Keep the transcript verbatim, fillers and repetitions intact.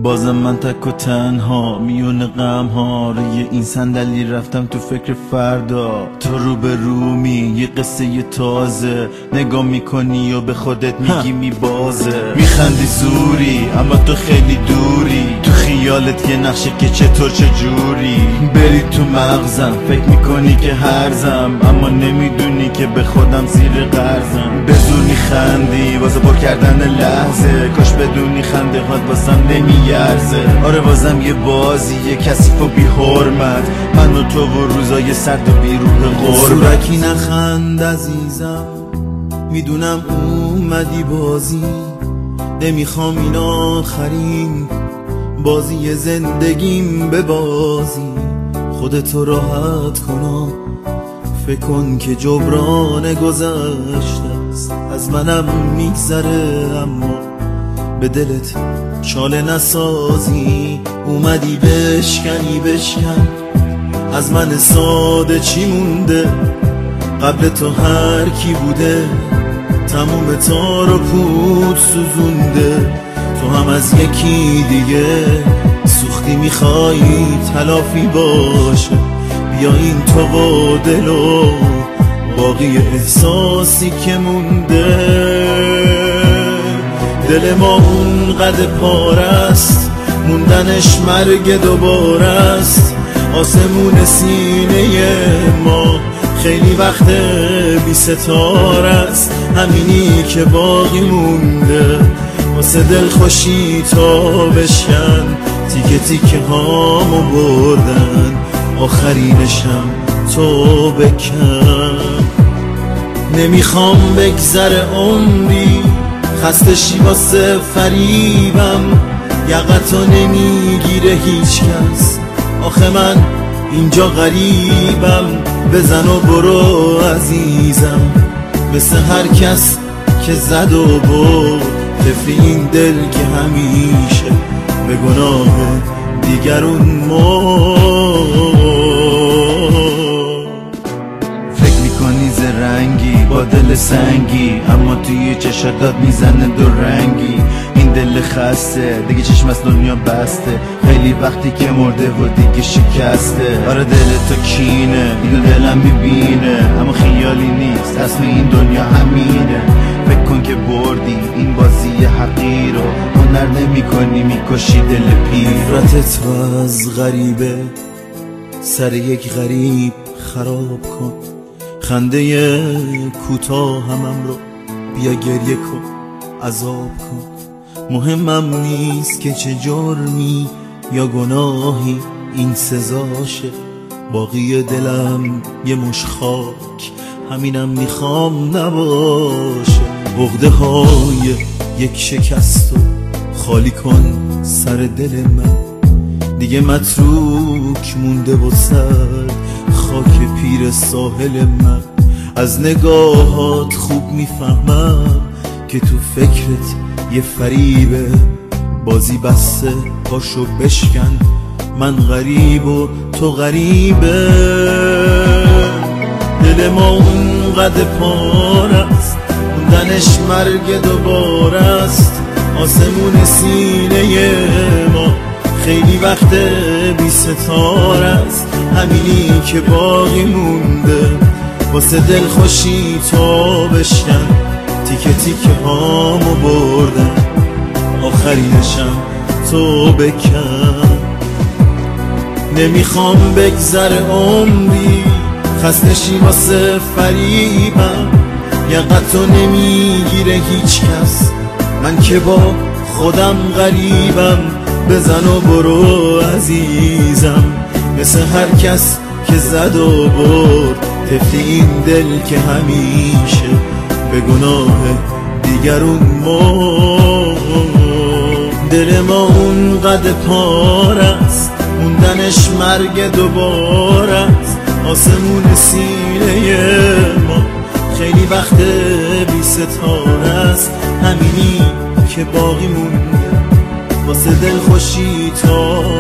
بازم من تک و تنها میون غم ها، روی این صندلی رفتم تو فکر فردا. تو رو به رومی یه قصه یه تازه، نگاه میکنی و به خودت میگی میبازه. میخندی زوری اما تو خیلی دوری، تو خیالت یه نقشه که چطور چجوری. بری تو مغزم فکر میکنی که هرزم، اما نمیدونی که به خودم زیر قرضم. به زور میخندی واسه پر کردن لحظه، کاش بدونی خنده هات واسم نمیارزه. آره بازم یه بازی یه کثیف و بی حرمت، من و تو و روزای سرد و بی روح غربت. صورکی نخند عزیزم، میدونم اومدی بازی، نمیخوام این آخرین بازی زندگیم به بازی. خودتو راحت کن، فکر کن که جبران گذشته است، از منم میگذره اما به دلت چاله نسازی. اومدی بشکنی بشکن، از من ساده چی مونده؟ قبل تو هر کی بوده تموم تار و پود سوزونده. تو هم از یکی دیگه سوختی، میخوایی تلافی باشه. بیا این تو و دل و باقی احساسی که مونده. دل ما اونقدر پارست، موندنش مرگ دوباره است. آسمون سینه ما خیلی وقت بی ستاره است، همینی که باقی مونده واسه دل خوشی تا بشکن. تیکه تیکه هامو بردن، آخرینشم تو بکن. نمیخوام بگذره عمری خسته شی واسه فریبم، یقتو نمیگیره هیچ کس، آخه من اینجا غریبم. بزن و برو عزیزم، مثل هر کس که زد و برد. طفل این دل که همیشه به گناه دیگرون مرد. فکر میکنی زرنگی با دل سنگی، اما توی چشات داد میزنه دو رنگی. این دل خسته دیگه چشم از دنیا بسته، خیلی وقتی که مرده و دیگه شکسته. آره دل تو کینه، اینو دلم میبینه، اما خیالی نیست اسم این دنیا همینه. فکر کن که بردی این بازی حقی رو، هنر نمی کنی میکشی دل پیر. نفرتت رو از غریبه سر یک غریب خراب کن، خنده کوتاه همم رو بیا گریه کن عذاب کن. مهمم نیست که چه جرمی یا گناهی این سزاشه، باقی دلم یه مش خاک، همینم میخوام نباشه. عقده های یک شکست و خالی کن سر دل من، دیگه متروک مونده و سر خاک پیر ساحل من. از نگاهات خوب میفهمم که تو فکرت یه فریبه، بازی بسته پاشو بشکن. من غریب و تو غریبه، دل ما اونقدر پاره است، موندنش مرگ دوباره است. آسمون سینه ما خیلی وقت بی ستاره است، همینی که باقی مونده واسه دل خوشی تا بشکن. تیکه تیکه هامو بردن، آخرینشم تو بکن. نمیخوام بگذره عمری خسته شی واسه فریبم، یقتو نمیگیره هیچ کس، من که با خودم غریبم. بزن و برو عزیزم، مثل هر کس که زد و برد. طفل این دل که همیشه به گناه دیگرون مرد. دل ما اونقدر پاره است، موندنش مرگ دوباره است. آسمون سینه ما خیلی وقت بی ستاره است، همینی که باقی مونده واسه دل خوشی تا